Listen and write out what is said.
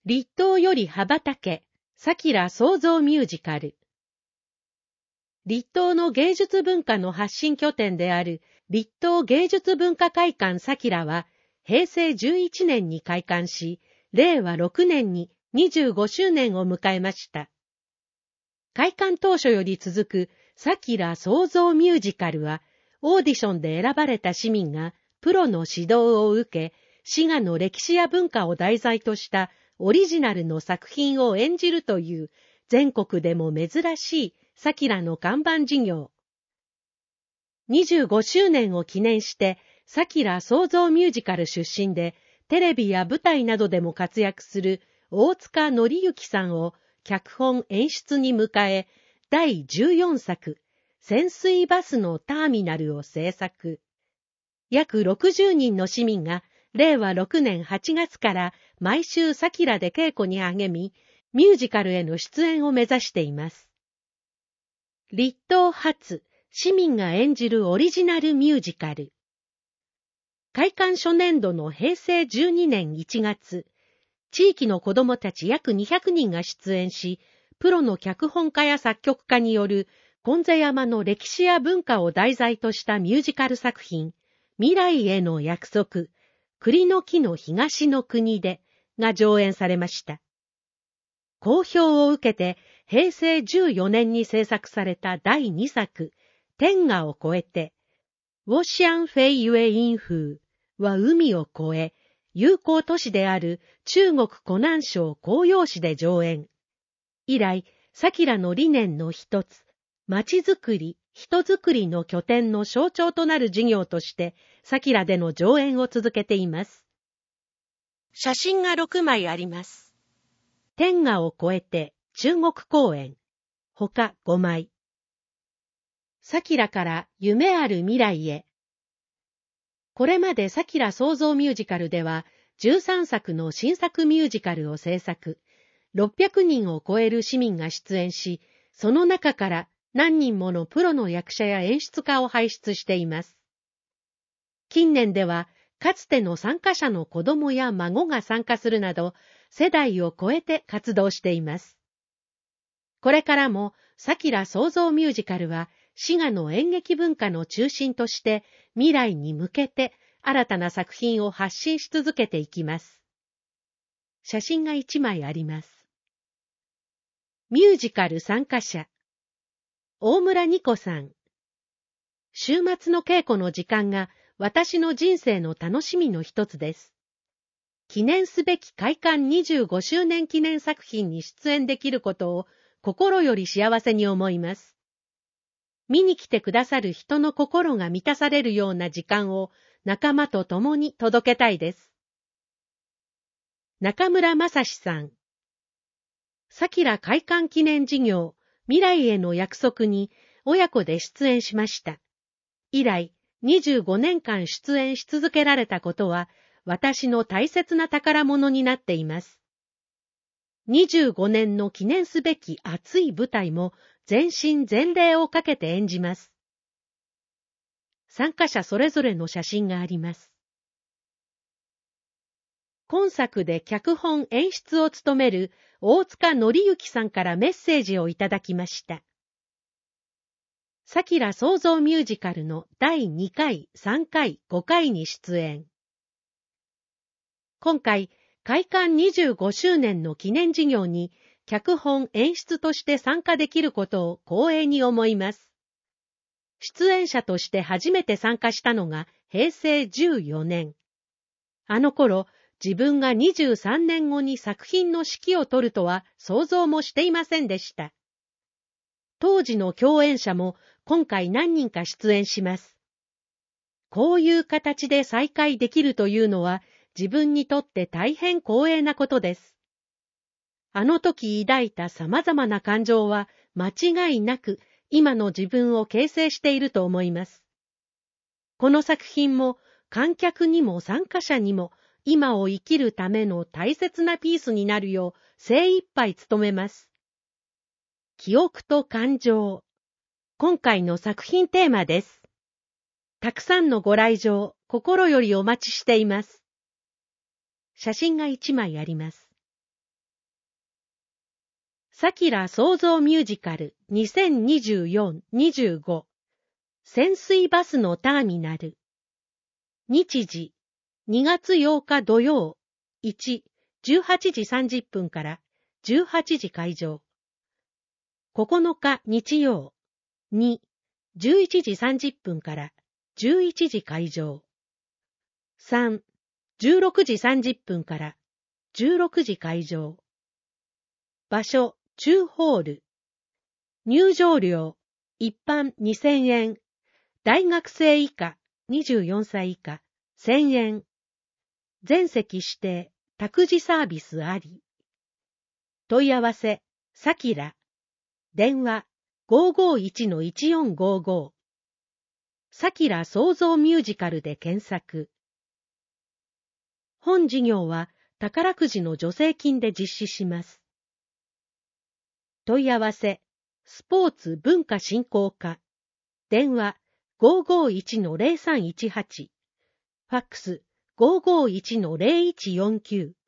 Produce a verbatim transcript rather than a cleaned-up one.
立冬より羽ばたけ、さきら創造ミュージカル。立冬の芸術文化の発信拠点である立冬芸術文化会館さきらは、へいせいじゅういちねんに開館し、れいわろくねんににじゅうごしゅうねんを迎えました。開館当初より続くさきら創造ミュージカルは、オーディションで選ばれた市民がプロの指導を受け、滋賀の歴史や文化を題材としたオリジナルの作品を演じるという全国でも珍しいさきらの看板事業。にじゅうごしゅうねんを記念してさきら創造ミュージカル出身でテレビや舞台などでも活躍する大塚紀之さんを脚本演出に迎え、だいじゅうよんさく潜水バスのターミナルを制作。約ろくじゅうにんの市民がれいわろくねんはちがつから毎週さきらで稽古に励み、ミュージカルへの出演を目指しています。立冬初、市民が演じるオリジナルミュージカル。開館初年度のへいせいじゅうにねんいちがつ、地域の子どもたち約にひゃくにんが出演し、プロの脚本家や作曲家による金瀬山の歴史や文化を題材としたミュージカル作品、未来への約束、栗の木の東の国でが上演されました。好評を受けて、へいせいじゅうよねんに制作されただいにさく、天河を越えて、ウォシャンフェイユエインフーは海を越え、友好都市である中国湖南省広陽市で上演。以来、さきらの理念の一つ、町づくり、人づくりの拠点の象徴となる事業として、さきらでの上演を続けています。写真がろくまいあります。天河を越えて中国公園、他ごまい。さきらから夢ある未来へ。これまでさきら創造ミュージカルでは、じゅうさんさくの新作ミュージカルを制作、ろっぴゃくにんを超える市民が出演し、その中から何人ものプロの役者や演出家を輩出しています。近年では、かつての参加者の子供や孫が参加するなど、世代を超えて活動しています。これからも、さきら創造ミュージカルは、滋賀の演劇文化の中心として、未来に向けて新たな作品を発信し続けていきます。写真がいちまいあります。ミュージカル参加者。大村ニコさん。週末の稽古の時間が私の人生の楽しみの一つです。記念すべき開館にじゅうごしゅうねん記念作品に出演できることを心より幸せに思います。見に来てくださる人の心が満たされるような時間を仲間と共に届けたいです。中村正史さん。さきら開館記念事業、未来への約束に親子で出演しました。以来、にじゅうごねんかん出演し続けられたことは、私の大切な宝物になっています。にじゅうごねんの記念すべき熱い舞台も全身全霊をかけて演じます。参加者それぞれの写真があります。今作で脚本演出を務める大塚紀之さんからメッセージをいただきました。さきら創造ミュージカルのだいにかい、さんかい、ごかいに出演。今回、開館にじゅうごしゅうねんの記念事業に脚本演出として参加できることを光栄に思います。出演者として初めて参加したのがへいせいじゅうよねん。あの頃、自分がにじゅうさんねんごに作品の指揮を執るとは想像もしていませんでした。当時の共演者も今回何人か出演します。こういう形で再会できるというのは自分にとって大変光栄なことです。あの時抱いた様々な感情は間違いなく今の自分を形成していると思います。この作品も観客にも参加者にも今を生きるための大切なピースになるよう精一杯努めます。記憶と感情。今回の作品テーマです。たくさんのご来場、心よりお待ちしています。写真がいちまいあります。 さきら創造ミュージカルにせんにじゅうよん・にじゅうご潜水バスのターミナル。日時にがつようか土曜いち、じゅうはちじさんじゅっぷんからじゅうはちじ開場。ここのか日曜に、じゅういちじさんじゅっぷんからじゅういちじ開場。さん、じゅうろくじさんじゅっぷんからじゅうろくじ開場。場所、中ホール。入場料、一般にせんえん。大学生以下、にじゅうよんさい以下、せんえん。全席指定、託児サービスあり。問い合わせ、さきら。電話、ごーごーいちのいちよんごーごー。さきら創造ミュージカルで検索。本事業は宝くじの助成金で実施します。問い合わせ、スポーツ文化振興課。電話、ごーごーいちのゼロさんいちはち。ファックス、ごーごーいちのゼロいちよんきゅう。